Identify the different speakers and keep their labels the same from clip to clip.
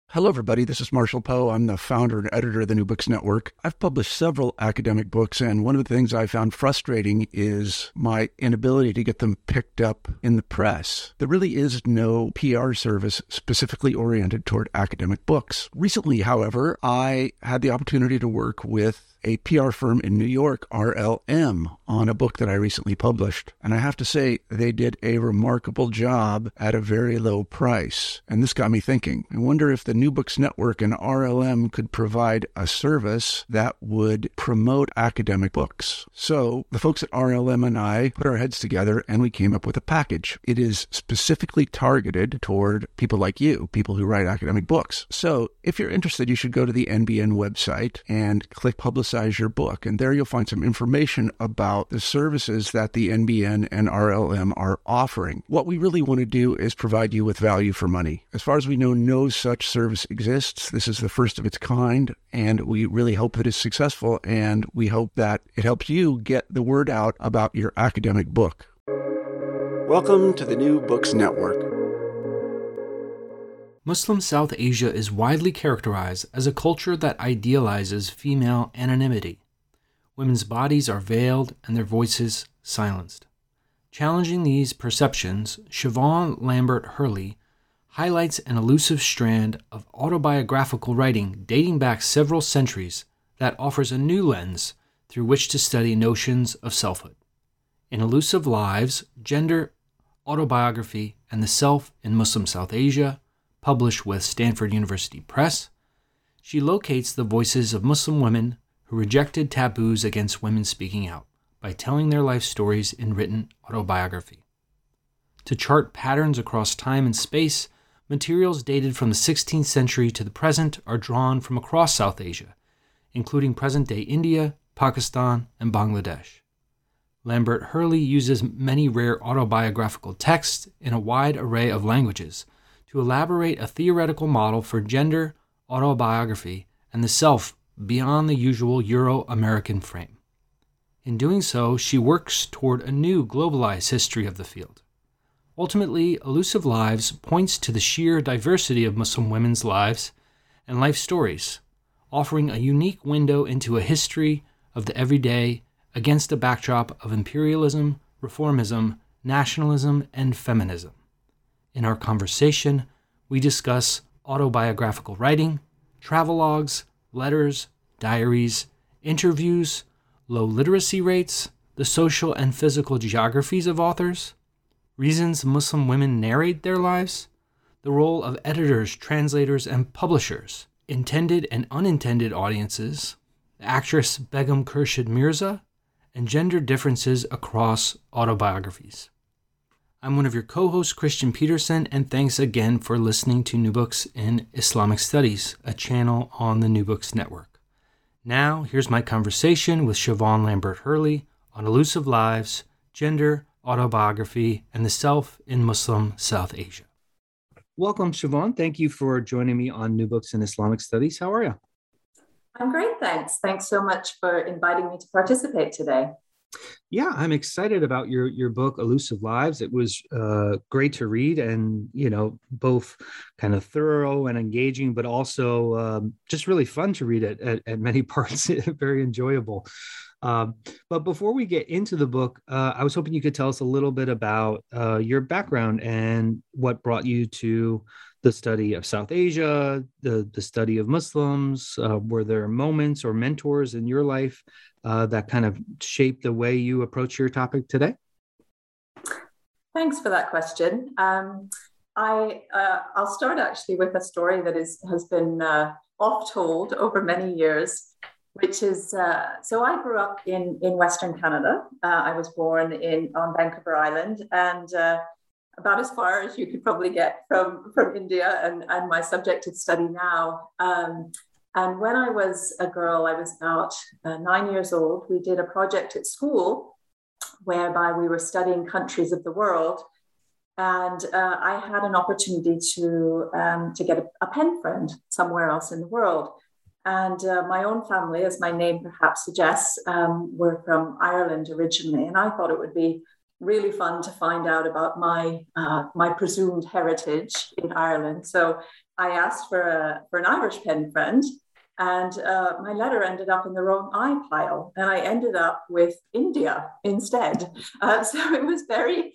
Speaker 1: Hello, everybody. This is Marshall Poe. I'm the founder and editor of the New Books Network. I've published several academic books, and one of the things I found frustrating is my inability to get them picked up in the press. There really is no PR service specifically oriented toward academic books. Recently, however, I had the opportunity to work with a PR firm in New York, RLM, on a book that I recently published. And I have to say, they did a remarkable job at a very low price. And this got me thinking. I wonder if the New Books Network and RLM could provide a service that would promote academic books. So the folks at RLM and I put our heads together and we came up with a package. It is specifically targeted toward people like you, people who write academic books. So if you're interested, you should go to the NBN website and click Publicize Your Book. And there you'll find some information about the services that the NBN and RLM are offering. What we really want to do is provide you with value for money. As far as we know, no such service exists. This is the first of its kind, and we really hope that it's successful, and we hope that it helps you get the word out about your academic book. Welcome to the New Books Network.
Speaker 2: Muslim South Asia is widely characterized as a culture that idealizes female anonymity. Women's bodies are veiled and their voices silenced. Challenging these perceptions, Siobhan Lambert Hurley highlights an elusive strand of autobiographical writing dating back several centuries that offers a new lens through which to study notions of selfhood. In Elusive Lives, Gender, Autobiography, and the Self in Muslim South Asia, published with Stanford University Press, she locates the voices of Muslim women who rejected taboos against women speaking out by telling their life stories in written autobiography. To chart patterns across time and space, materials dated from the 16th century to the present are drawn from across South Asia, including present-day India, Pakistan, and Bangladesh. Lambert Hurley uses many rare autobiographical texts in a wide array of languages to elaborate a theoretical model for gender, autobiography, and the self beyond the usual Euro-American frame. In doing so, she works toward a new globalized history of the field. Ultimately, Elusive Lives points to the sheer diversity of Muslim women's lives and life stories, offering a unique window into a history of the everyday against a backdrop of imperialism, reformism, nationalism, and feminism. In our conversation, we discuss autobiographical writing, travelogues, letters, diaries, interviews, low literacy rates, the social and physical geographies of authors, reasons Muslim women narrate their lives, the role of editors, translators, and publishers, intended and unintended audiences, the actress Begum Khurshid Mirza, and gender differences across autobiographies. I'm one of your co-hosts, Christian Peterson, and thanks again for listening to New Books in Islamic Studies, a channel on the New Books Network. Now, here's my conversation with Siobhan Lambert Hurley on Elusive Lives, Gender, Autobiography, and the Self in Muslim South Asia. Welcome, Siobhan. Thank you for joining me on New Books in Islamic Studies. How are you?
Speaker 3: I'm great, thanks. Thanks so much for inviting me to participate today.
Speaker 2: Yeah, I'm excited about your book, Elusive Lives. It was great to read and, both kind of thorough and engaging, but also just really fun to read at many parts, very enjoyable. But before we get into the book, I was hoping you could tell us a little bit about your background and what brought you to the study of South Asia, the study of Muslims. Were there moments or mentors in your life that kind of shaped the way you approach your topic today?
Speaker 3: Thanks for that question. I'll start actually with a story that has been oft told over many years, which is, so I grew up in Western Canada. I was born on Vancouver Island, and about as far as you could probably get from India and my subject of study now. And when I was a girl, I was about 9 years old, we did a project at school whereby we were studying countries of the world. And I had an opportunity to get a pen friend somewhere else in the world. And my own family, as my name perhaps suggests, were from Ireland originally. And I thought it would be really fun to find out about my presumed heritage in Ireland. So I asked for an Irish pen friend, and my letter ended up in the wrong I pile, and I ended up with India instead. So it was very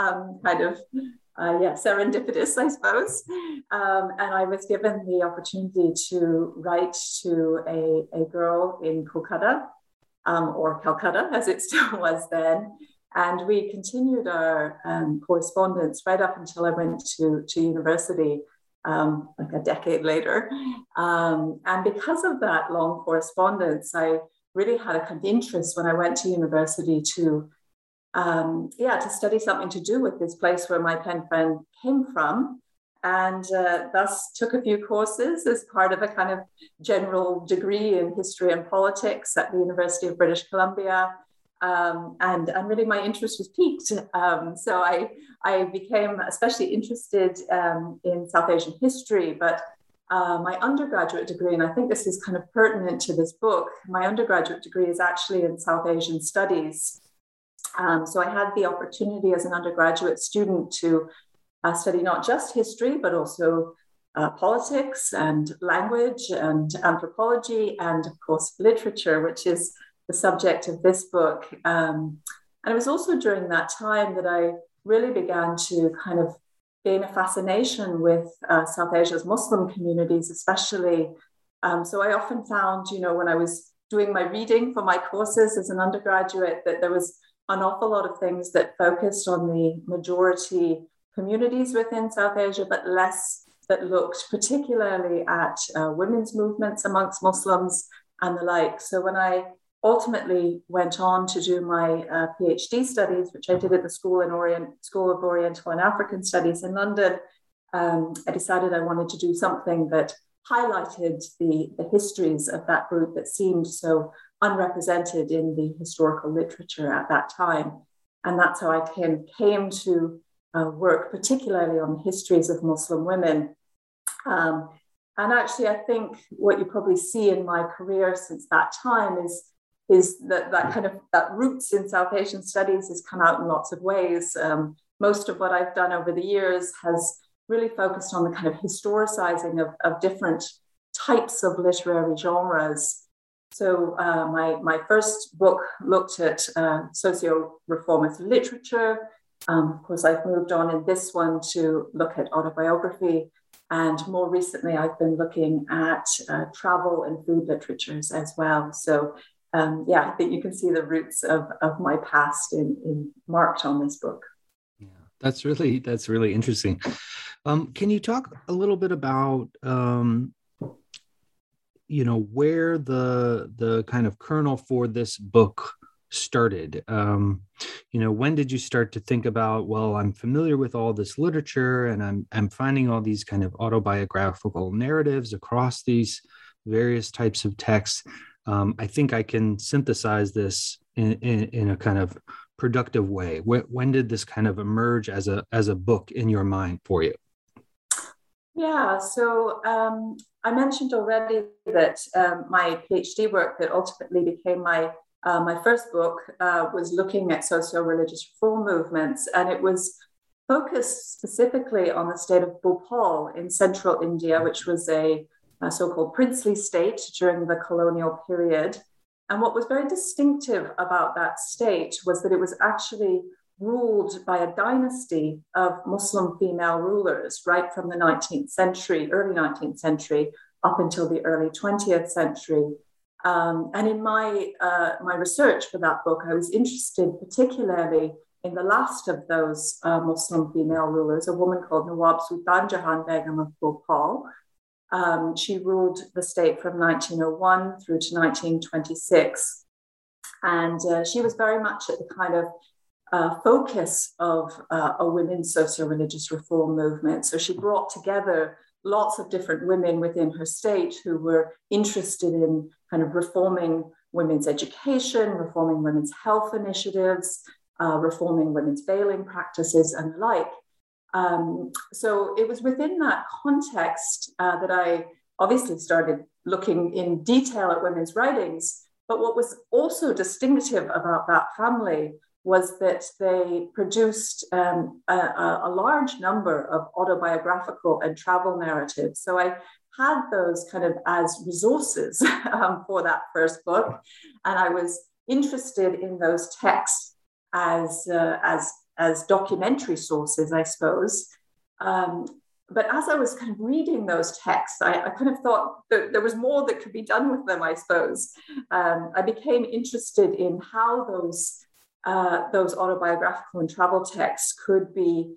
Speaker 3: serendipitous, I suppose. And I was given the opportunity to write to a girl in Kolkata, or Calcutta, as it still was then. And we continued our correspondence right up until I went to university, like a decade later. And because of that long correspondence, I really had a kind of interest when I went to university to study something to do with this place where my pen friend came from. And thus took a few courses as part of a kind of general degree in history and politics at the University of British Columbia. And really my interest was piqued. So I became especially interested in South Asian history, but my undergraduate degree, and I think this is kind of pertinent to this book, my undergraduate degree is actually in South Asian studies. So I had the opportunity as an undergraduate student to study not just history, but also politics and language and anthropology, and of course, literature, which is the subject of this book. And it was also during that time that I really began to kind of gain a fascination with South Asia's Muslim communities, especially. So I often found, when I was doing my reading for my courses as an undergraduate, that there was an awful lot of things that focused on the majority communities within South Asia, but less that looked particularly at women's movements amongst Muslims and the like. So when I ultimately went on to do my PhD studies, which I did at the School of Oriental and African Studies in London, I decided I wanted to do something that highlighted the histories of that group that seemed so unrepresented in the historical literature at that time. And that's how I came to work particularly on the histories of Muslim women. And actually, I think what you probably see in my career since that time is that roots in South Asian studies has come out in lots of ways. Most of what I've done over the years has really focused on the kind of historicizing of different types of literary genres. So my first book looked at socio-reformist literature. Of course, I've moved on in this one to look at autobiography. And more recently, I've been looking at travel and food literatures as well. So I think you can see the roots of my past in marked on this book.
Speaker 2: Yeah, that's really interesting. Can you talk a little bit about where the kind of kernel for this book started? When did you start to think about, well, I'm familiar with all this literature and I'm finding all these kind of autobiographical narratives across these various types of texts. I think I can synthesize this in a kind of productive way. When did this kind of emerge as a book in your mind for you?
Speaker 3: Yeah, so I mentioned already that my PhD work that ultimately became my first book was looking at socio-religious reform movements, and it was focused specifically on the state of Bhopal in central India, which was a so-called princely state during the colonial period. And what was very distinctive about that state was that it was actually ruled by a dynasty of Muslim female rulers right from the 19th century, early 19th century, up until the early 20th century. And in my research for that book, I was interested particularly in the last of those Muslim female rulers, a woman called Nawab Sultan Jahan Begum of Bhopal. She ruled the state from 1901 through to 1926. And she was very much at the kind of focus of a women's socio-religious reform movement. So she brought together lots of different women within her state who were interested in kind of reforming women's education, reforming women's health initiatives, reforming women's veiling practices and the like. So it was within that context that I obviously started looking in detail at women's writings. But what was also distinctive about that family was that they produced a large number of autobiographical and travel narratives. So I had those kind of as resources for that first book, and I was interested in those texts as documentary sources, I suppose. But as I was kind of reading those texts, I kind of thought that there was more that could be done with them, I suppose. I became interested in how those autobiographical and travel texts could be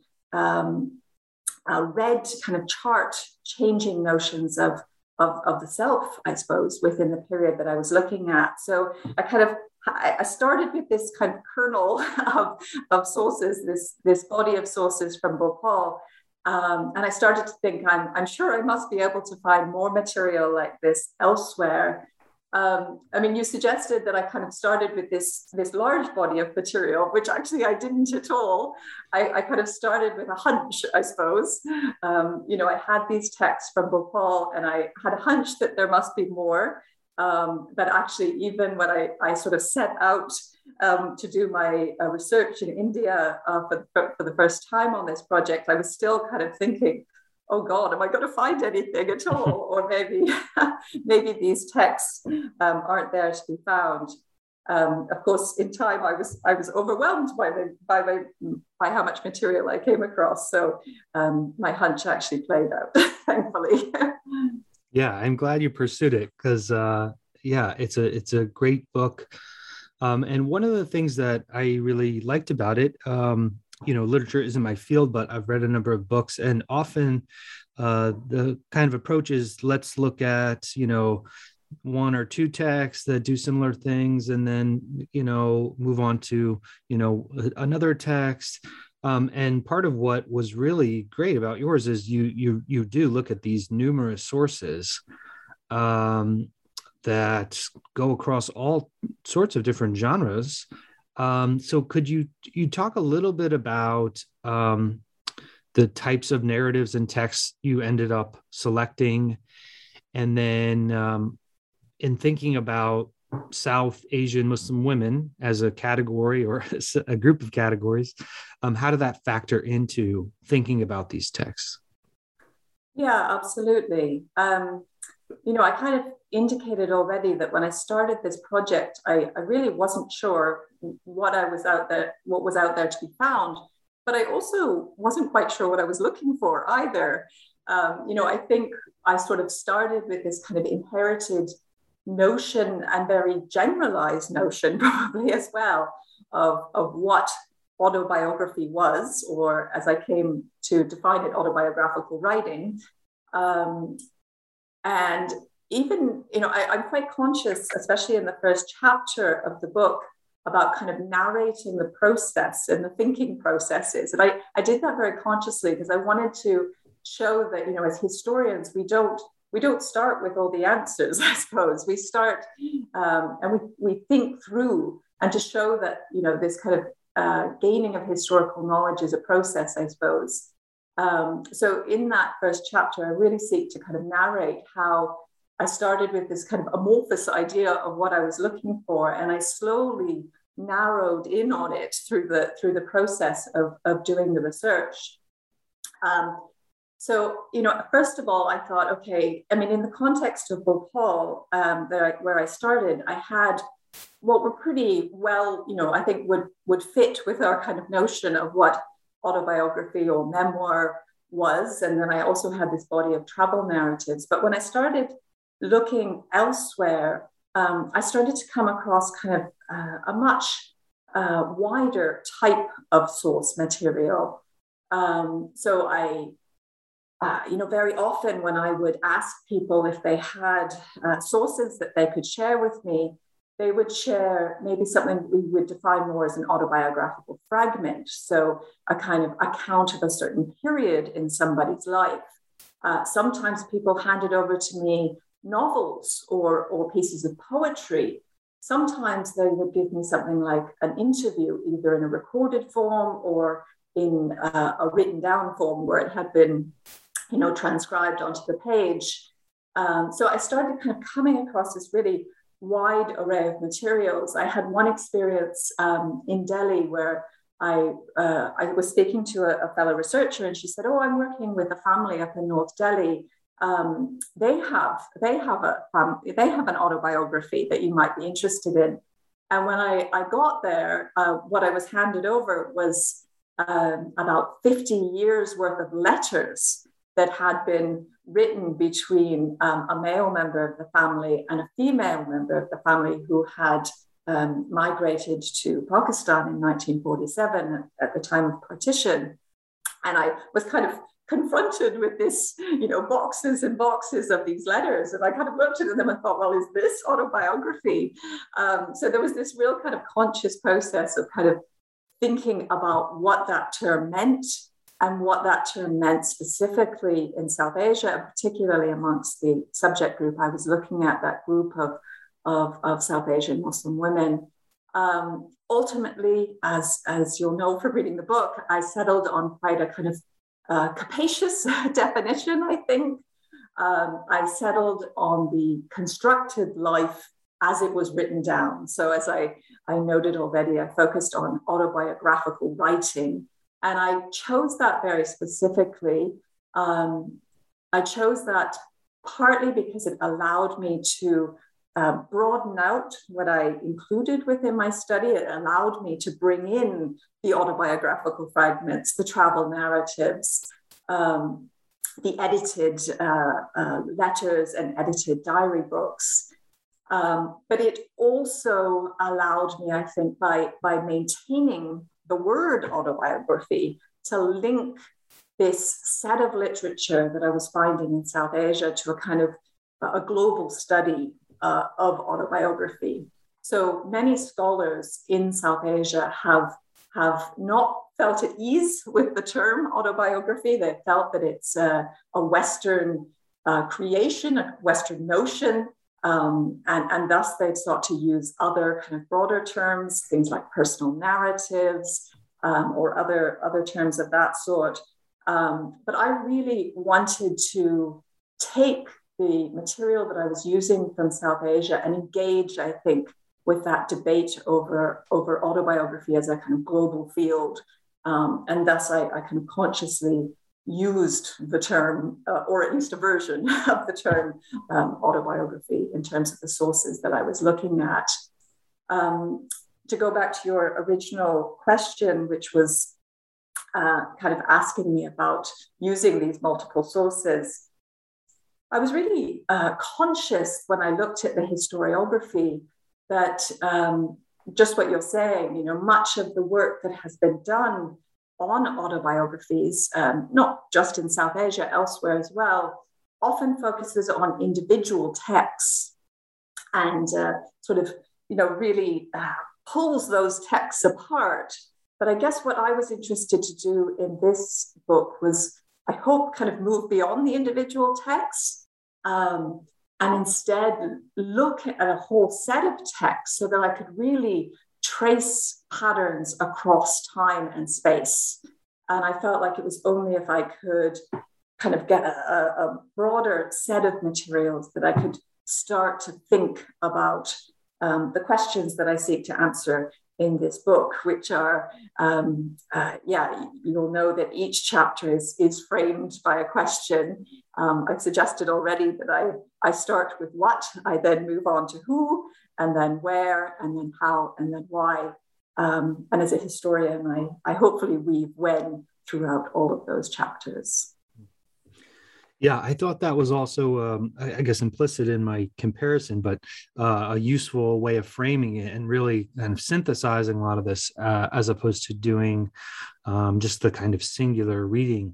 Speaker 3: read to kind of chart changing notions of the self, I suppose, within the period that I was looking at. So I started with this kind of kernel of sources, this body of sources from Bhopal. And I started to think, I'm sure I must be able to find more material like this elsewhere. I mean, you suggested that I kind of started with this large body of material, which actually I didn't at all. I kind of started with a hunch, I suppose. I had these texts from Bhopal, and I had a hunch that there must be more. But actually, even when I sort of set out to do my research in India for the first time on this project, I was still kind of thinking, oh God, am I going to find anything at all? Or maybe these texts aren't there to be found. Of course, in time, I was overwhelmed by how much material I came across. So my hunch actually played out, thankfully.
Speaker 2: Yeah, I'm glad you pursued it because, it's a great book. And one of the things that I really liked about it, literature isn't my field, but I've read a number of books, and often the kind of approach is let's look at, one or two texts that do similar things, and then, move on to, another text. And part of what was really great about yours is you do look at these numerous sources that go across all sorts of different genres. So could you talk a little bit about the types of narratives and texts you ended up selecting, and then in thinking about South Asian Muslim women as a category or a group of categories, how did that factor into thinking about these texts?
Speaker 3: Yeah, absolutely. I kind of indicated already that when I started this project, I really wasn't sure what was out there to be found, but I also wasn't quite sure what I was looking for either. I think I sort of started with this kind of inherited notion, and very generalized notion probably as well, of what autobiography was, or as I came to define it, autobiographical writing. And even, I'm quite conscious, especially in the first chapter of the book, about kind of narrating the process and the thinking processes. And I did that very consciously because I wanted to show that, as historians, we don't start with all the answers, I suppose. We start and we think through, and to show that, this kind of gaining of historical knowledge is a process, I suppose. So in that first chapter, I really seek to kind of narrate how I started with this kind of amorphous idea of what I was looking for, and I slowly narrowed in on it through the process of doing the research. So, first of all, I thought, okay, in the context of Bhopal, where I started, I had what were pretty well, I think would fit with our kind of notion of what autobiography or memoir was. And then I also had this body of travel narratives. But when I started looking elsewhere, I started to come across kind of a much wider type of source material. So I very often when I would ask people if they had sources that they could share with me, they would share maybe something we would define more as an autobiographical fragment. So a kind of account of a certain period in somebody's life. Sometimes people handed over to me novels or pieces of poetry. Sometimes they would give me something like an interview, either in a recorded form or in a written down form where it had been, transcribed onto the page. So I started kind of coming across this really wide array of materials. I had one experience in Delhi where I was speaking to a fellow researcher, and she said, "Oh, I'm working with a family up in North Delhi. They have an autobiography that you might be interested in." And when I got there, what I was handed over was about 50 years worth of letters that had been written between a male member of the family and a female member of the family who had migrated to Pakistan in 1947 at the time of partition. And I was kind of confronted with this, boxes and boxes of these letters. And I kind of looked at them and thought, well, is this autobiography? So there was this real kind of conscious process of kind of thinking about what that term meant and what that term meant specifically in South Asia, and particularly amongst the subject group I was looking at, that group of South Asian Muslim women. Ultimately, as you'll know from reading the book, I settled on quite a kind of capacious definition, I think. I settled on the constructed life as it was written down. So as I noted already, I focused on autobiographical writing. And I chose that very specifically. I chose that partly because it allowed me to broaden out what I included within my study. It allowed me to bring in the autobiographical fragments, the travel narratives, the edited letters and edited diary books. But it also allowed me, I think, by maintaining the word autobiography, to link this set of literature that I was finding in South Asia to a kind of a global study of autobiography. So many scholars in South Asia have not felt at ease with the term autobiography. They felt that it's a Western creation, a Western notion, and thus they've sought to use other kind of broader terms, things like personal narratives, or other terms of that sort. But I really wanted to take the material that I was using from South Asia and engage, I think, with that debate over autobiography as a kind of global field. And thus I kind of consciously used the term, or at least a version of the term autobiography in terms of the sources that I was looking at. To go back to your original question, which was kind of asking me about using these multiple sources, I was really conscious when I looked at the historiography that just what you're saying, much of the work that has been done on autobiographies, not just in South Asia, elsewhere as well, often focuses on individual texts and sort of, really pulls those texts apart. But I guess what I was interested to do in this book was, I hope, kind of move beyond the individual texts and instead look at a whole set of texts so that I could really trace patterns across time and space. And I felt like it was only if I could kind of get a broader set of materials that I could start to think about the questions that I seek to answer in this book, which are, you'll know that each chapter is framed by a question. I've suggested already that I start with what, I then move on to who, and then where, and then how, and then why. And as a historian, I hopefully weave when throughout all of those chapters.
Speaker 2: Yeah, I thought that was also, I guess, implicit in my comparison, but a useful way of framing it and really kind of synthesizing a lot of this as opposed to doing just the kind of singular reading.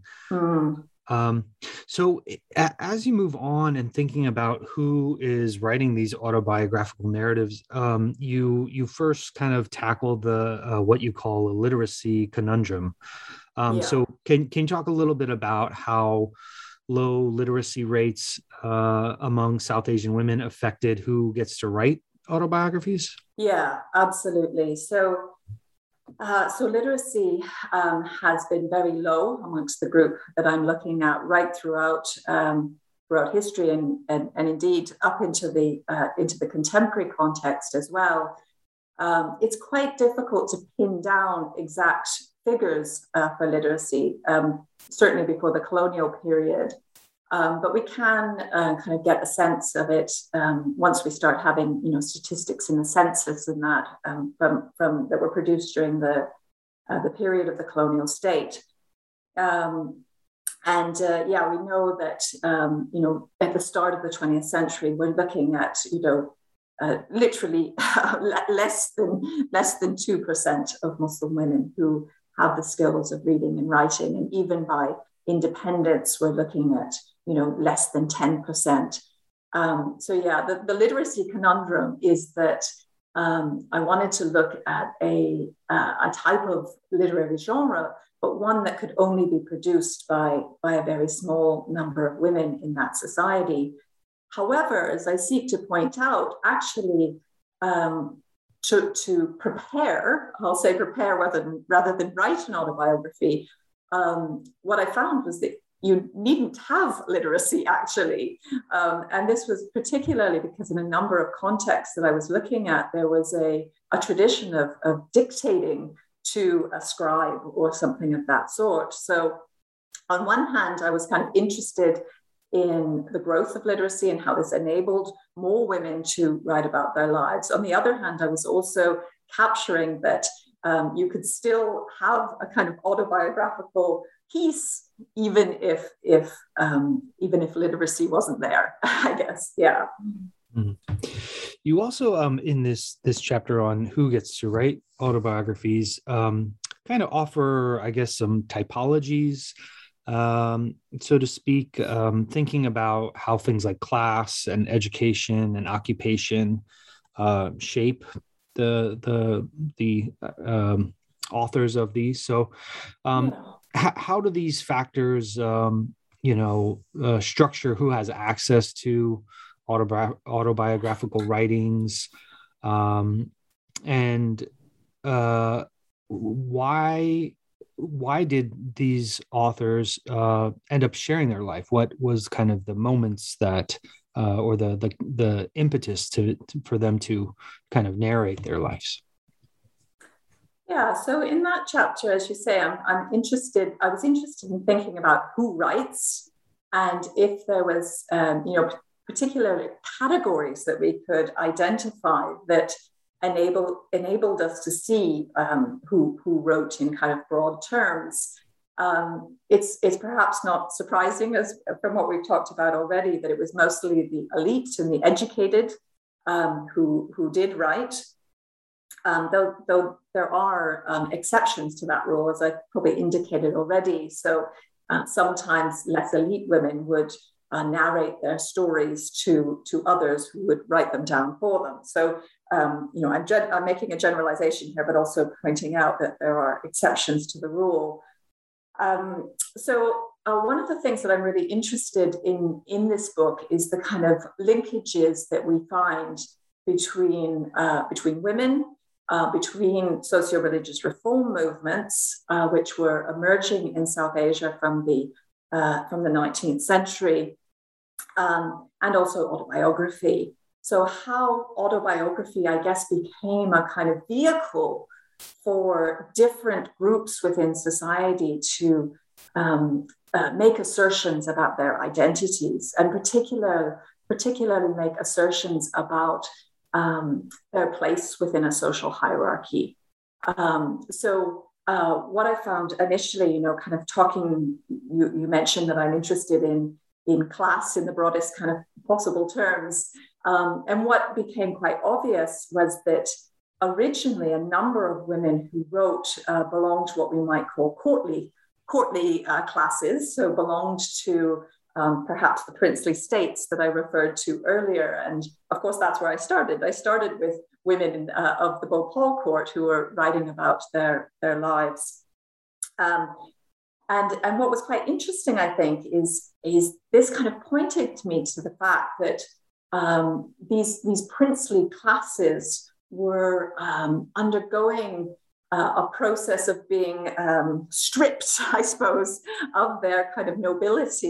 Speaker 2: So as you move on and thinking about who is writing these autobiographical narratives, you first kind of tackle the what you call a literacy conundrum. So can you talk a little bit about how low literacy rates among South Asian women affected who gets to write autobiographies?
Speaker 3: Yeah, absolutely. So literacy has been very low amongst the group that I'm looking at right throughout throughout history and indeed up into the contemporary context as well. It's quite difficult to pin down exact figures for literacy, certainly before the colonial period. But we can kind of get a sense of it once we start having, statistics in the census and that from that were produced during the period of the colonial state. We know that at the start of the 20th century, we're looking at literally less than 2% of Muslim women who have the skills of reading and writing, and even by independence, we're looking at less than 10%. The literacy conundrum is that I wanted to look at a type of literary genre, but one that could only be produced by a very small number of women in that society. However, as I seek to point out, actually, to prepare, I'll say prepare rather than write an autobiography, what I found was that you needn't have literacy, actually. And this was particularly because in a number of contexts that I was looking at, there was a tradition of dictating to a scribe or something of that sort. So on one hand, I was kind of interested in the growth of literacy and how this enabled more women to write about their lives. On the other hand, I was also capturing that you could still have a kind of autobiographical piece, even if literacy wasn't there, I guess. Yeah.
Speaker 2: Mm-hmm. You also, in this chapter on who gets to write autobiographies, kind of offer, I guess, some typologies, so to speak, thinking about how things like class and education and occupation shape the authors of these. So, how do these factors, structure who has access to autobiographical writings, and why did these authors end up sharing their life? What was kind of the moments that, or the impetus for them to kind of narrate their lives?
Speaker 3: Yeah, so in that chapter, as you say, I was interested in thinking about who writes, and if there was, particular categories that we could identify that enabled us to see who wrote in kind of broad terms. It's perhaps not surprising, as from what we've talked about already, that it was mostly the elite and the educated who did write. Though there are exceptions to that rule, as I probably indicated already. So sometimes less elite women would narrate their stories to others who would write them down for them. So, I'm making a generalization here, but also pointing out that there are exceptions to the rule. One of the things that I'm really interested in this book is the kind of linkages that we find between women, between socio-religious reform movements, which were emerging in South Asia from the 19th century, and also autobiography. So how autobiography, I guess, became a kind of vehicle for different groups within society to make assertions about their identities, and particularly make assertions about their place within a social hierarchy. What I found initially, kind of talking, you mentioned that I'm interested in class in the broadest kind of possible terms. And what became quite obvious was that originally a number of women who wrote belonged to what we might call courtly classes, so belonged to perhaps the princely states that I referred to earlier. And of course, that's where I started. I started with women of the Bhopal court who were writing about their lives. And what was quite interesting, I think, is this kind of pointed me to the fact that these princely classes were undergoing a process of being stripped, I suppose, of their kind of nobility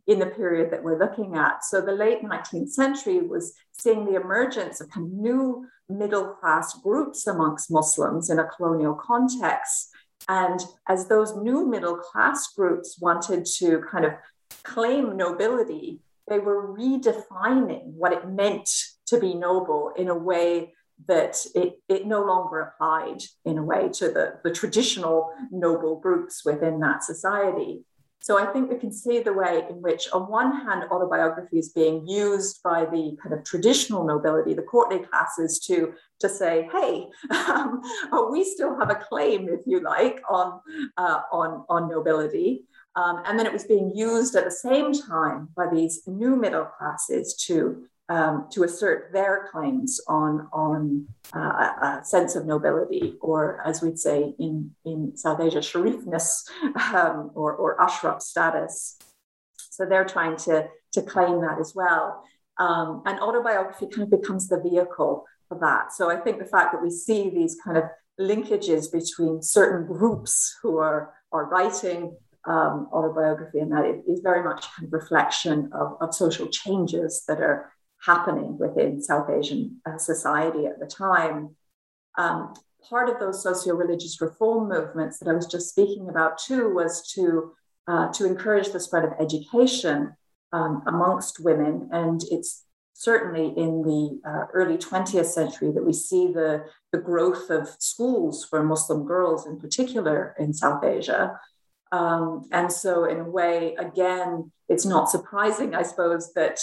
Speaker 3: in the period that we're looking at. So the late 19th century was seeing the emergence of kind of new middle-class groups amongst Muslims in a colonial context. And as those new middle-class groups wanted to kind of claim nobility, they were redefining what it meant to be noble in a way that it no longer applied in a way to the traditional noble groups within that society. So I think we can see the way in which, on one hand, autobiography is being used by the kind of traditional nobility, the courtly classes, to say, hey, we still have a claim, if you like, on nobility. And then it was being used at the same time by these new middle classes to assert their claims on a sense of nobility, or as we'd say in South Asia, sharifness, or ashraf status. So they're trying to claim that as well. And autobiography kind of becomes the vehicle for that. So I think the fact that we see these kind of linkages between certain groups who are writing autobiography, and that it is very much a kind of reflection of social changes that are happening within South Asian society at the time. Part of those socio-religious reform movements that I was just speaking about too was to encourage the spread of education amongst women. And it's certainly in the early 20th century that we see the growth of schools for Muslim girls in particular in South Asia. And so in a way, again, it's not surprising, I suppose, that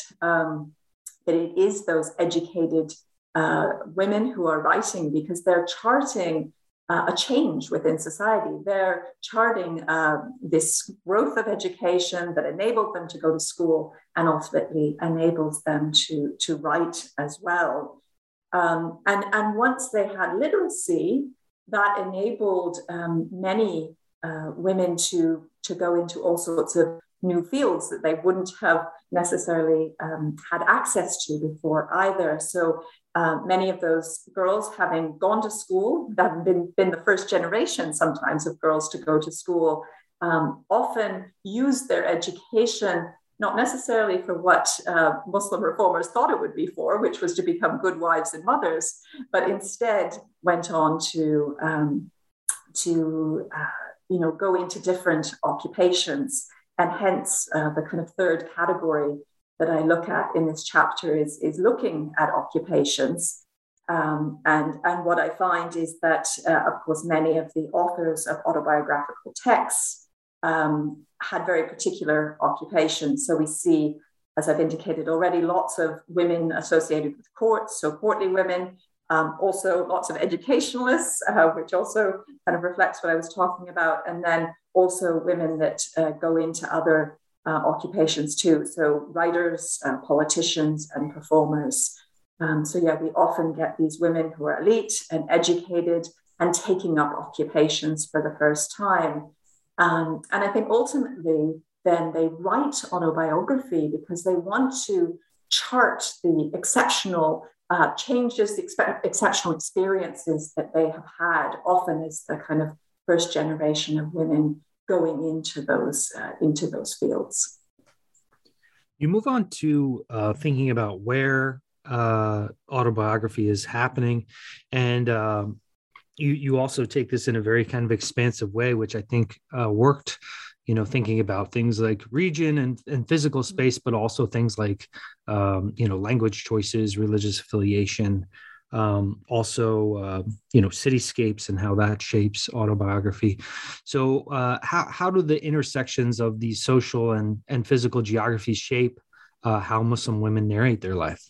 Speaker 3: it is those educated women who are writing, because they're charting a change within society. They're charting this growth of education that enabled them to go to school and ultimately enables them to write as well. And once they had literacy, that enabled many women to go into all sorts of new fields that they wouldn't have necessarily had access to before either. So many of those girls, having gone to school, that have been the first generation sometimes of girls to go to school, often use their education not necessarily for what Muslim reformers thought it would be for, which was to become good wives and mothers, but instead went on to go into different occupations. And hence the kind of third category that I look at in this chapter is looking at occupations. And what I find is that, of course, many of the authors of autobiographical texts had very particular occupations. So we see, as I've indicated already, lots of women associated with courts, so courtly women, also lots of educationalists, which also kind of reflects what I was talking about, and then also women that go into other occupations too, so writers, politicians, and performers. So yeah, we often get these women who are elite and educated and taking up occupations for the first time. And I think ultimately then they write autobiography because they want to chart the exceptional changes, the exceptional experiences that they have had, often as the kind of first generation of women going into those fields.
Speaker 2: You move on to thinking about where autobiography is happening, and you also take this in a very kind of expansive way, which I think worked. Thinking about things like region and physical space, but also things like, language choices, religious affiliation, also, cityscapes and how that shapes autobiography. So how do the intersections of these social and physical geographies shape how Muslim women narrate their life?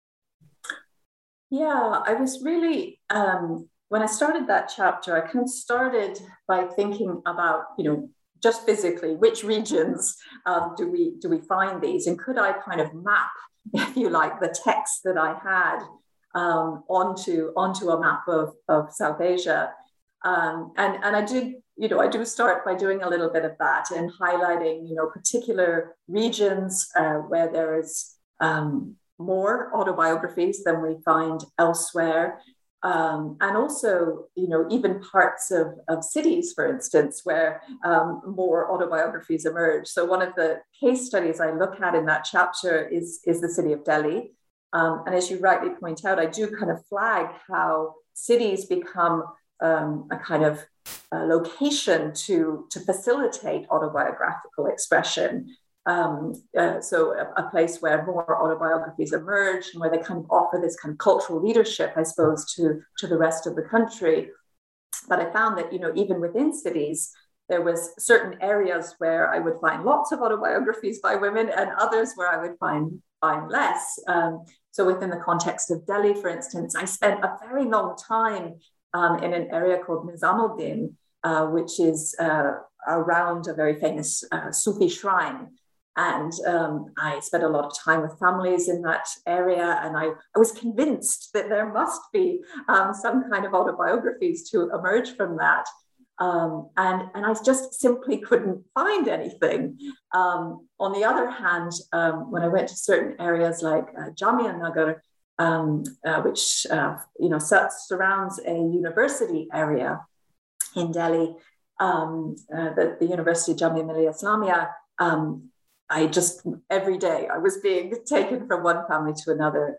Speaker 3: Yeah, I was really, when I started that chapter, I kind of started by thinking about, just physically, which regions do we find these, and could I kind of map, if you like, the text that I had onto a map of South Asia, and I did, I do start by doing a little bit of that and highlighting, particular regions where there is more autobiographies than we find elsewhere. And also, even parts of cities, for instance, where more autobiographies emerge. So one of the case studies I look at in that chapter is the city of Delhi. And as you rightly point out, I do kind of flag how cities become a kind of location to facilitate autobiographical expression. So a place where more autobiographies emerge and where they kind of offer this kind of cultural leadership, I suppose, to the rest of the country. But I found that, even within cities, there was certain areas where I would find lots of autobiographies by women and others where I would find less. So within the context of Delhi, for instance, I spent a very long time in an area called Nizamuddin, which is around a very famous Sufi shrine. And I spent a lot of time with families in that area, and I was convinced that there must be some kind of autobiographies to emerge from that. And I just simply couldn't find anything. On the other hand, when I went to certain areas like Jamia Nagar, which surrounds a university area in Delhi, the University of Jamia Millia Islamia, I just every day I was being taken from one family to another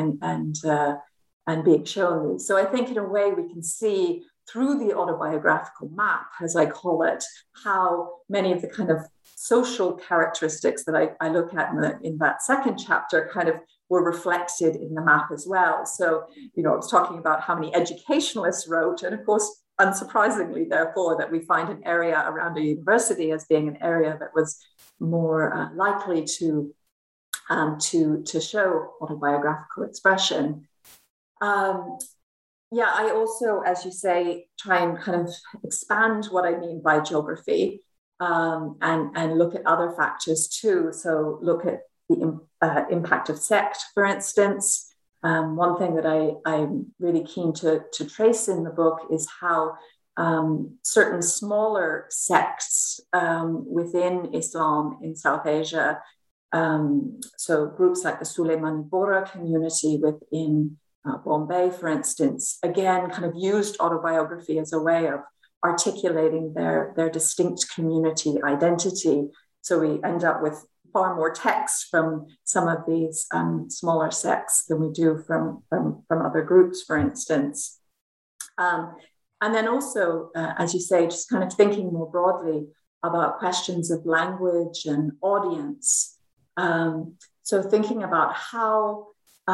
Speaker 3: and being shown these. So I think in a way we can see through the autobiographical map, as I call it, how many of the kind of social characteristics that I look at in that second chapter kind of were reflected in the map as well. So, I was talking about how many educationalists wrote, and of course, unsurprisingly, therefore, that we find an area around a university as being an area that was more likely to show autobiographical expression. I also, as you say, try and kind of expand what I mean by geography and look at other factors too. So look at the impact of sect, for instance. One thing that I'm really keen to trace in the book is how certain smaller sects within Islam in South Asia, so groups like the Sulaimani Bora community within Bombay, for instance, again, kind of used autobiography as a way of articulating their distinct community identity. So we end up with far more text from some of these smaller sects than we do from other groups, for instance. And then also, as you say, just kind of thinking more broadly about questions of language and audience. So thinking about how,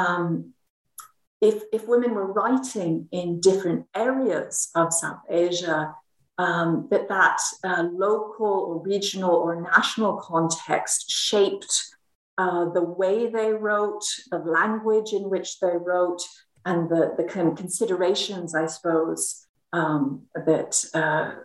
Speaker 3: if women were writing in different areas of South Asia, that local or regional or national context shaped the way they wrote, the language in which they wrote, and the kind of considerations, I suppose, that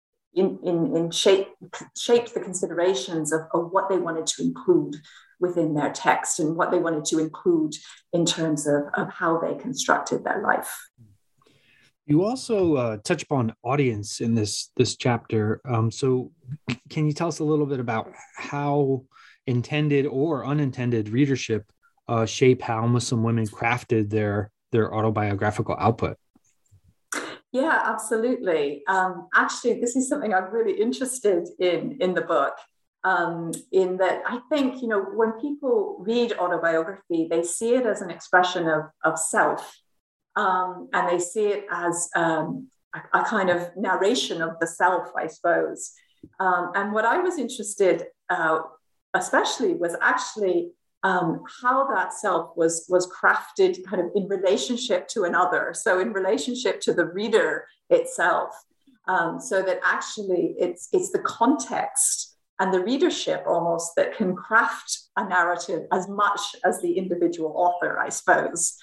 Speaker 3: shaped the considerations of what they wanted to include within their text and what they wanted to include in terms of how they constructed their life.
Speaker 2: You also touch upon audience in this chapter. So can you tell us a little bit about how intended or unintended readership shape how Muslim women crafted their autobiographical output?
Speaker 3: Yeah, absolutely. Actually, this is something I'm really interested in the book, in that I think, when people read autobiography, they see it as an expression of self. And they see it as a kind of narration of the self, I suppose. And what I was interested, especially, was actually how that self was crafted kind of in relationship to another. So in relationship to the reader itself. So that actually it's the context and the readership almost that can craft a narrative as much as the individual author, I suppose.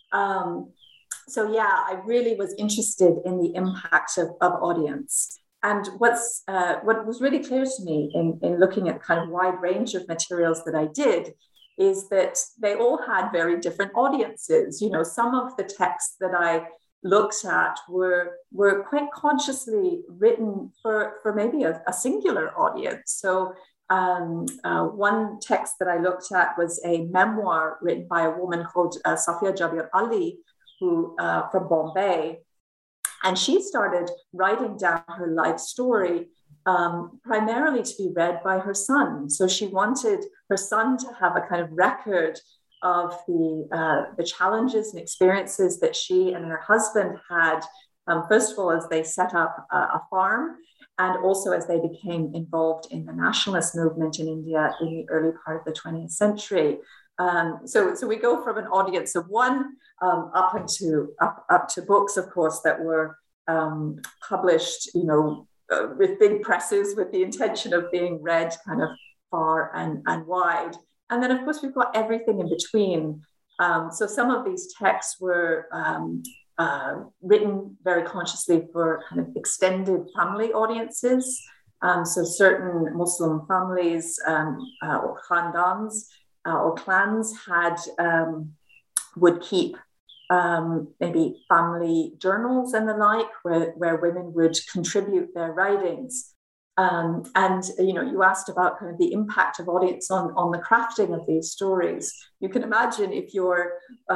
Speaker 3: So yeah, I really was interested in the impact of audience. And what was really clear to me in looking at the kind of wide range of materials that I did is that they all had very different audiences. Some of the texts that I looked at were quite consciously written for maybe a singular audience. So one text that I looked at was a memoir written by a woman called Safia Jabir Ali, who from Bombay. And she started writing down her life story primarily to be read by her son. So she wanted her son to have a kind of record of the challenges and experiences that she and her husband had, first of all, as they set up a farm, and also as they became involved in the nationalist movement in India in the early part of the 20th century. So we go from an audience of one up to books, of course, that were published, with big presses, with the intention of being read kind of far and wide. And then, of course, we've got everything in between. So some of these texts were written very consciously for kind of extended family audiences. So certain Muslim families or khandans or clans would keep maybe family journals and the like, where women would contribute their writings. And you asked about kind of the impact of audience on the crafting of these stories. You can imagine if you're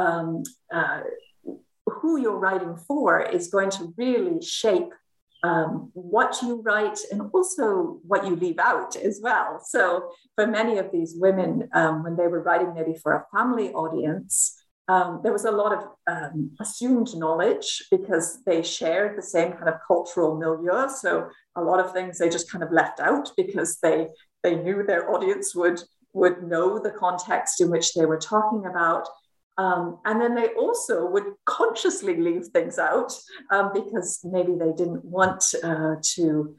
Speaker 3: who you're writing for is going to really shape what you write and also what you leave out as well. So for many of these women, when they were writing maybe for a family audience, there was a lot of assumed knowledge because they shared the same kind of cultural milieu. So a lot of things they just kind of left out because they knew their audience would know the context in which they were talking about. And then they also would consciously leave things out because maybe they didn't want to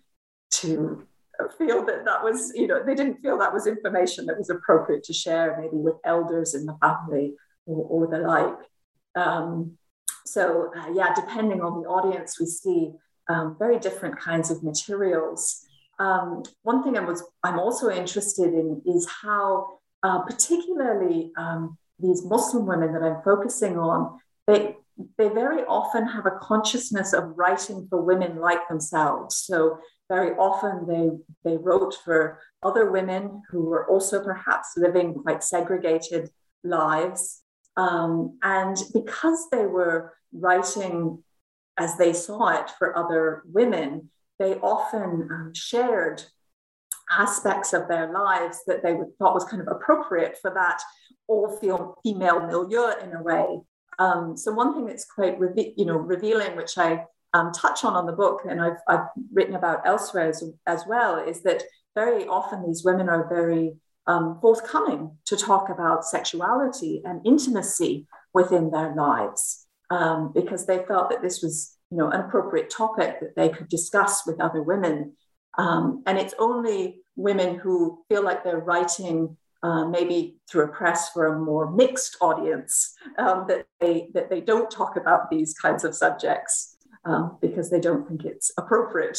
Speaker 3: feel that was, they didn't feel that was information that was appropriate to share maybe with elders in the family or the like. Depending on the audience, we see very different kinds of materials. One thing I'm also interested in is how particularly these Muslim women that I'm focusing on, they very often have a consciousness of writing for women like themselves. So very often they wrote for other women who were also perhaps living quite segregated lives. And because they were writing as they saw it for other women, they often shared aspects of their lives that they thought was kind of appropriate for that all-female milieu in a way. So one thing that's quite revealing, which I touch on the book, and I've written about elsewhere as well, is that very often these women are very forthcoming to talk about sexuality and intimacy within their lives because they felt that this was an appropriate topic that they could discuss with other women. And it's only women who feel like they're writing maybe through a press for a more mixed audience that they don't talk about these kinds of subjects because they don't think it's appropriate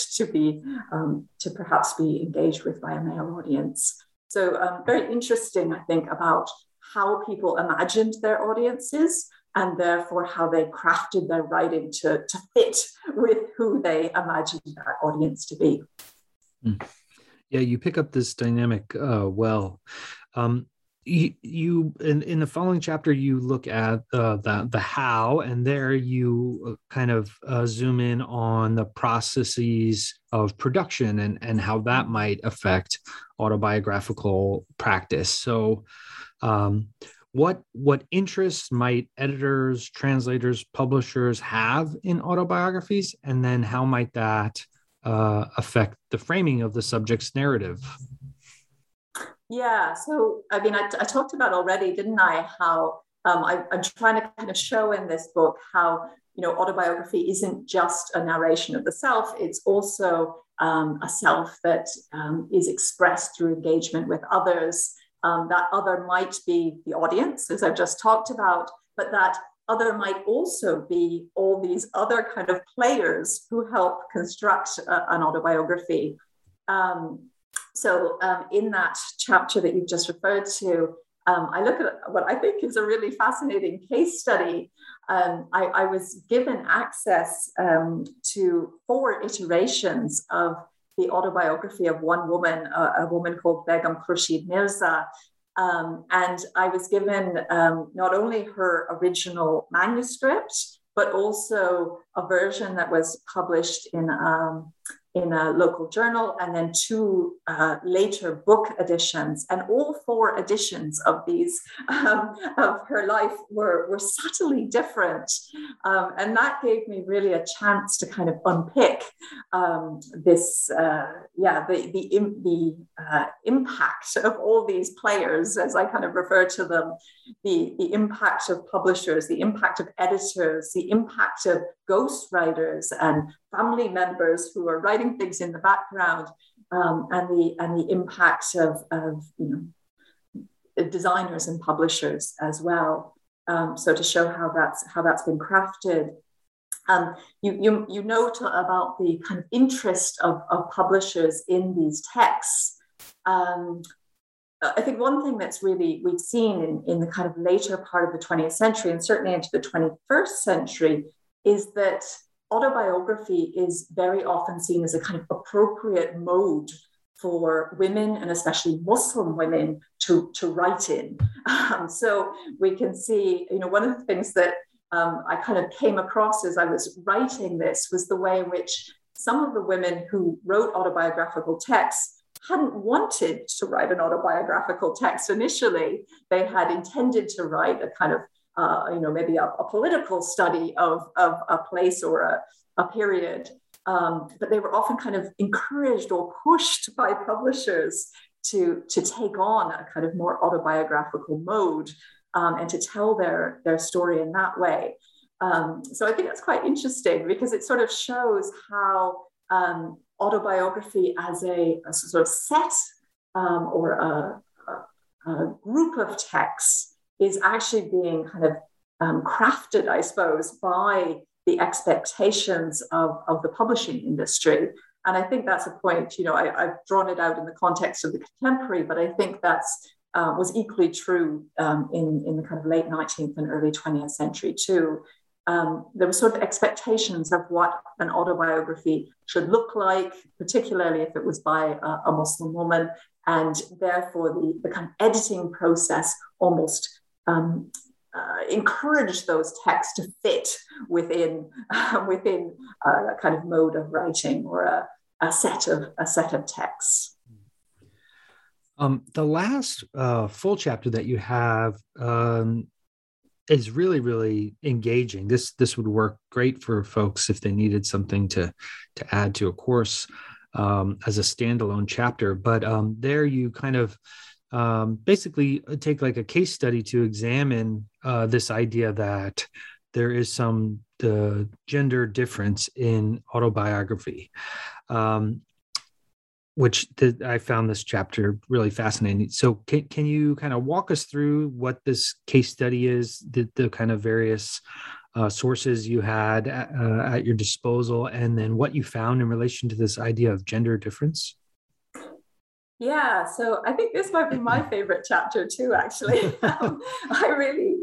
Speaker 3: to perhaps be engaged with by a male audience. So very interesting, I think, about how people imagined their audiences and therefore how they crafted their writing to fit with who they imagined that audience to be.
Speaker 2: Yeah, you pick up this dynamic well. You in the following chapter, you look at the how, and there you kind of zoom in on the processes of production and how that might affect autobiographical practice. So what interests might editors, translators, publishers have in autobiographies, and then how might that affect the framing of the subject's narrative?
Speaker 3: Yeah, so I mean, I talked about already, didn't I, how I'm trying to kind of show in this book how, autobiography isn't just a narration of the self, it's also a self that is expressed through engagement with others. That other might be the audience, as I've just talked about, but that other might also be all these other kind of players who help construct an autobiography. So in that chapter that you've just referred to, I look at what I think is a really fascinating case study. I was given access to 4 iterations of the autobiography of one woman, a woman called Begum Khurshid Mirza. And I was given not only her original manuscript, but also a version that was published in a local journal, and then two later book editions. And all four editions of these of her life were subtly different, and that gave me really a chance to kind of unpick this, the impact of all these players, as I kind of refer to them, the impact of publishers, the impact of editors, the impact of ghostwriters and family members who are writing things in the background, and the impact of designers and publishers as well. So to show how that's been crafted. You note about the kind of interest of publishers in these texts. I think one thing that's really we've seen in the kind of later part of the 20th century, and certainly into the 21st century, is that autobiography is very often seen as a kind of appropriate mode for women, and especially Muslim women, to write in. So we can see, one of the things that I kind of came across as I was writing this was the way in which some of the women who wrote autobiographical texts hadn't wanted to write an autobiographical text initially. They had intended to write a kind of maybe a political study of a place or a period. But they were often kind of encouraged or pushed by publishers to take on a kind of more autobiographical mode, and to tell their story in that way. So I think that's quite interesting, because it sort of shows how autobiography as a sort of set or a group of texts is actually being kind of crafted, I suppose, by the expectations of the publishing industry. And I think that's a point, I've drawn it out in the context of the contemporary, but I think that's was equally true in the kind of late 19th and early 20th century too. There were sort of expectations of what an autobiography should look like, particularly if it was by a Muslim woman, and therefore the kind of editing process almost encouraged those texts to fit within a kind of mode of writing, or a set of texts.
Speaker 2: The last full chapter that you have is really, really engaging. This would work great for folks if they needed something to add to a course as a standalone chapter. But there you kind of basically take like a case study to examine this idea that there is some gender difference in autobiography. Which I found this chapter really fascinating. So can you kind of walk us through what this case study is, the kind of various sources you had at your disposal, and then what you found in relation to this idea of gender difference?
Speaker 3: Yeah, so I think this might be my favorite chapter too, actually. I really,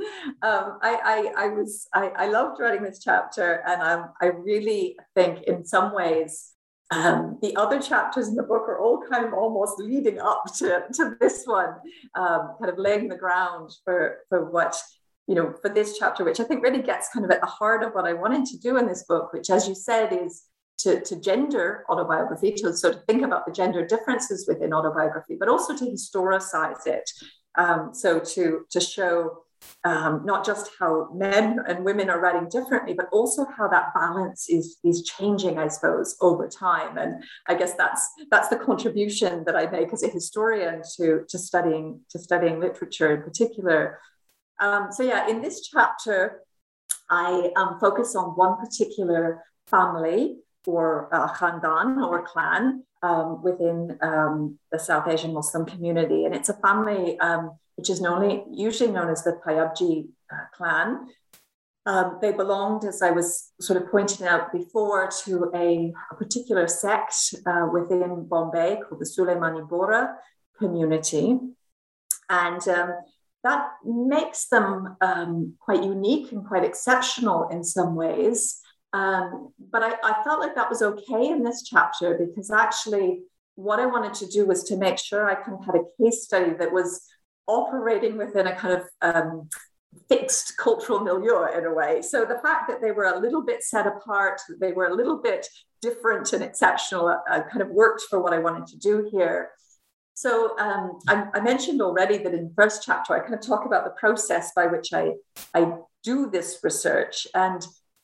Speaker 3: I loved writing this chapter, and I really think in some ways, the other chapters in the book are all kind of almost leading up to this one, kind of laying the ground for what, for this chapter, which I think really gets kind of at the heart of what I wanted to do in this book, which, as you said, is to gender autobiography, to sort of think about the gender differences within autobiography, but also to historicize it. So to show not just how men and women are writing differently, but also how that balance is changing, I suppose, over time. And I guess that's the contribution that I make as a historian to studying literature in particular. So yeah, in this chapter, I focus on one particular family, or khandan, or clan, within the South Asian Muslim community. And it's a family which is usually known as the Payabji clan. They belonged, as I was sort of pointing out before, to a particular sect within Bombay called the Sulaimani Bora community. And that makes them quite unique and quite exceptional in some ways. But I felt like that was okay in this chapter, because actually what I wanted to do was to make sure I kind of had a case study that was operating within a kind of fixed cultural milieu in a way. So the fact that they were a little bit set apart, they were a little bit different and exceptional, kind of worked for what I wanted to do here. So I mentioned already that in the first chapter, I kind of talk about the process by which I do this research. And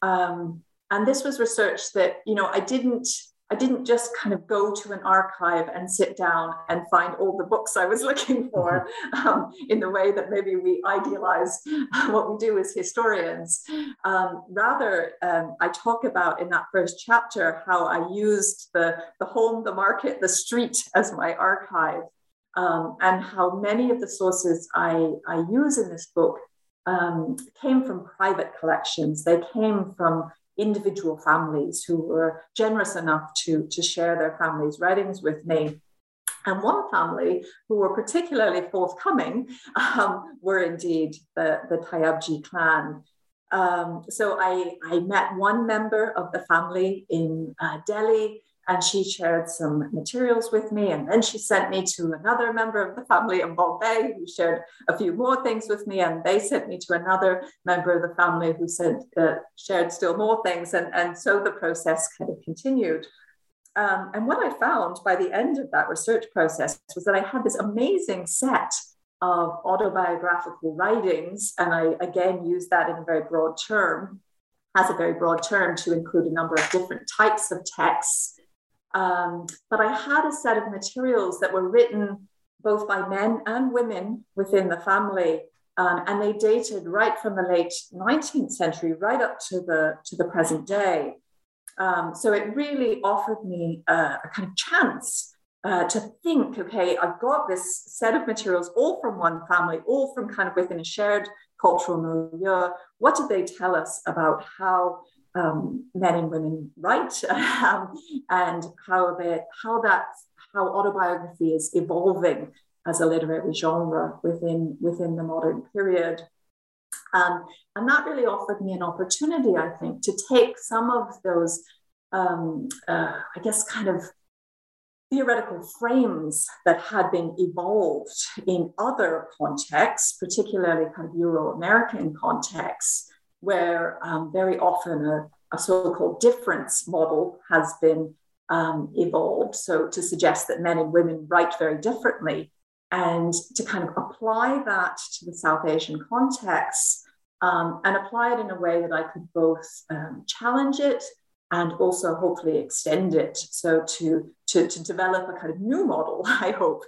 Speaker 3: this was research that, I didn't just kind of go to an archive and sit down and find all the books I was looking for in the way that maybe we idealize what we do as historians. Rather, I talk about in that first chapter how I used the home, the market, the street as my archive, and how many of the sources I use in this book came from private collections. They came from individual families who were generous enough to share their families' writings with me. And one family who were particularly forthcoming were indeed the Tayabji clan. So I met one member of the family in Delhi, and she shared some materials with me. And then she sent me to another member of the family in Bombay, who shared a few more things with me. And they sent me to another member of the family who shared still more things. And so the process kind of continued. And what I found by the end of that research process was that I had this amazing set of autobiographical writings. And I, again, use that in a very broad term, as a very broad term to include a number of different types of texts. But I had a set of materials that were written both by men and women within the family, and they dated right from the late 19th century right up to the present day. So it really offered me a kind of chance to think, okay, I've got this set of materials all from one family, all from kind of within a shared cultural milieu. What did they tell us about how men and women write, and how autobiography is evolving as a literary genre within the modern period. And that really offered me an opportunity, I think, to take some of those, I guess, kind of theoretical frames that had been evolved in other contexts, particularly kind of Euro-American contexts, where very often a so-called difference model has been evolved. So to suggest that men and women write very differently, and to kind of apply that to the South Asian context, and apply it in a way that I could both challenge it and also hopefully extend it. So to develop a kind of new model, I hope,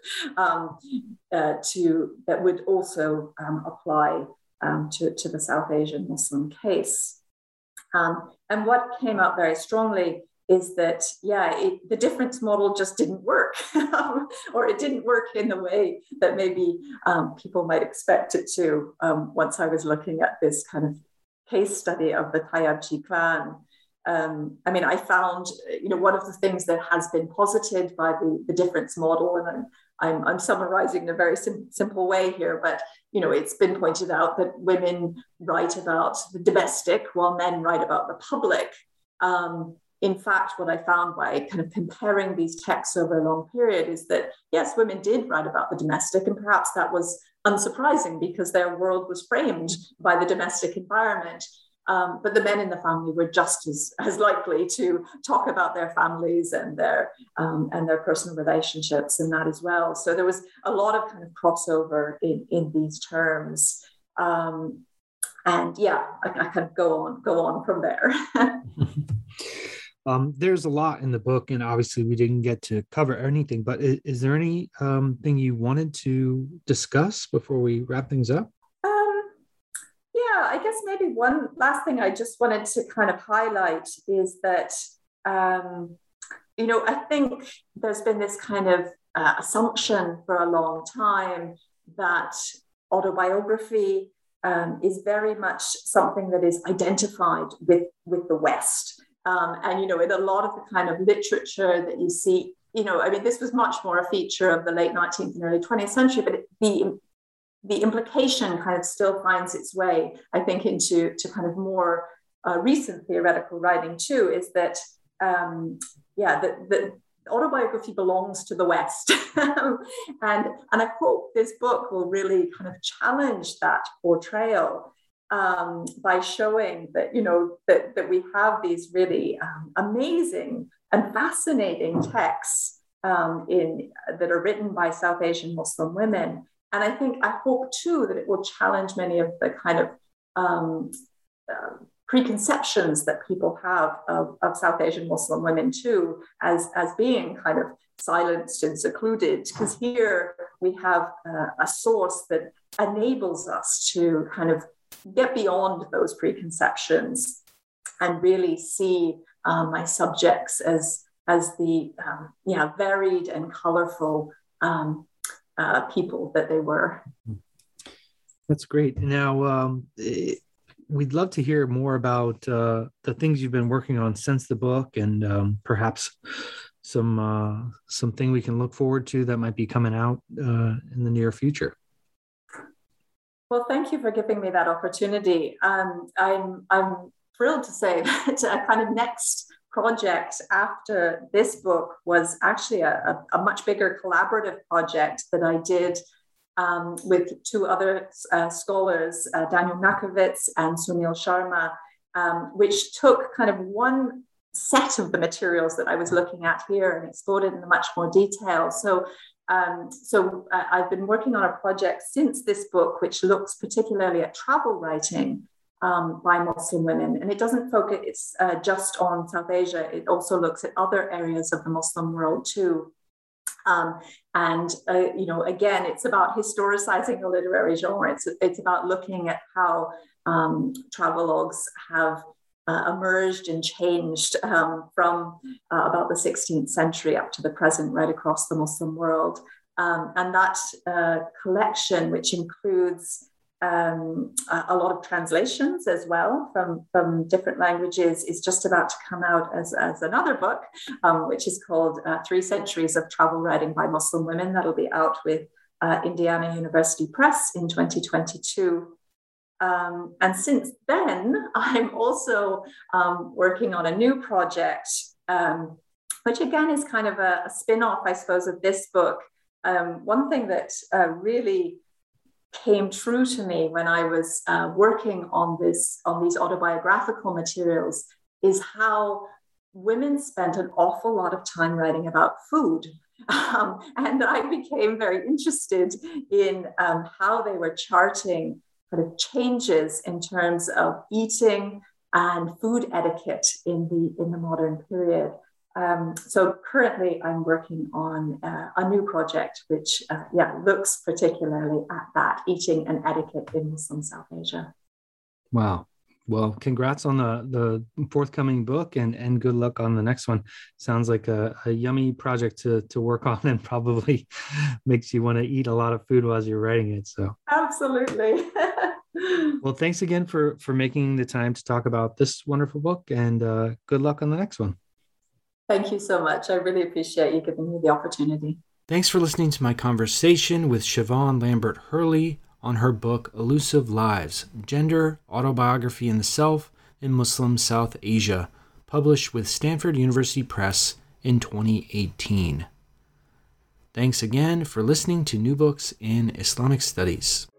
Speaker 3: that would also apply to the South Asian Muslim case. And what came out very strongly is that, the difference model just didn't work, or it didn't work in the way that maybe people might expect it to. Once I was looking at this kind of case study of the Tayabji clan, I found, one of the things that has been posited by the difference model, and I'm summarizing in a very simple way here, but it's been pointed out that women write about the domestic while men write about the public. In fact, what I found by kind of comparing these texts over a long period is that, yes, women did write about the domestic, and perhaps that was unsurprising because their world was framed by the domestic environment. But the men in the family were just as likely to talk about their families and their personal relationships and that as well. So there was a lot of kind of crossover in these terms. I kind of go on from there.
Speaker 2: There's a lot in the book, and obviously we didn't get to cover anything, but is there any thing you wanted to discuss before we wrap things up?
Speaker 3: I guess maybe one last thing I just wanted to kind of highlight is that, I think there's been this kind of assumption for a long time that autobiography is very much something that is identified with the West. In a lot of the kind of literature that you see, this was much more a feature of the late 19th and early 20th century, but the implication kind of still finds its way, I think, into kind of more recent theoretical writing too, is that, that autobiography belongs to the West. and I hope this book will really kind of challenge that portrayal by showing that, that we have these really amazing and fascinating texts that are written by South Asian Muslim women. And I hope too that it will challenge many of the kind of preconceptions that people have of South Asian Muslim women too, as being kind of silenced and secluded. Because here we have a source that enables us to kind of get beyond those preconceptions and really see my subjects as the varied and colorful people that they were.
Speaker 2: That's great. Now, we'd love to hear more about the things you've been working on since the book, and perhaps something we can look forward to that might be coming out in the near future.
Speaker 3: Well, thank you for giving me that opportunity. I'm thrilled to say that a kind of next project after this book was actually a much bigger collaborative project that I did with two other scholars, Daniel Nakovitz and Sunil Sharma, which took kind of one set of the materials that I was looking at here and explored it in much more detail. So I've been working on a project since this book, which looks particularly at travel writing by Muslim women. And it doesn't focus just on South Asia. It also looks at other areas of the Muslim world too. Again, it's about historicizing the literary genre. It's about looking at how travelogues have emerged and changed from about the 16th century up to the present, right across the Muslim world. And that collection, which includes a lot of translations as well from different languages, is just about to come out as another book, which is called 3 Centuries of Travel Writing by Muslim Women. That'll be out with Indiana University Press in 2022. And since then, I'm also working on a new project, which again is kind of a spin-off, I suppose, of this book. One thing that really came true to me when I was working on these autobiographical materials is how women spent an awful lot of time writing about food. And I became very interested in how they were charting kind of changes in terms of eating and food etiquette in the modern period. So currently I'm working on a new project, which looks particularly at that, eating and etiquette in Muslim South Asia.
Speaker 2: Wow. Well, congrats on the forthcoming book, and good luck on the next one. Sounds like a yummy project to work on, and probably makes you want to eat a lot of food while you're writing it. So
Speaker 3: absolutely.
Speaker 2: Well, thanks again for making the time to talk about this wonderful book, and good luck on the next one.
Speaker 3: Thank you so much. I really appreciate you giving me the opportunity.
Speaker 2: Thanks for listening to my conversation with Siobhan Lambert Hurley on her book, Elusive Lives, Gender, Autobiography and the Self in Muslim South Asia, published with Stanford University Press in 2018. Thanks again for listening to New Books in Islamic Studies.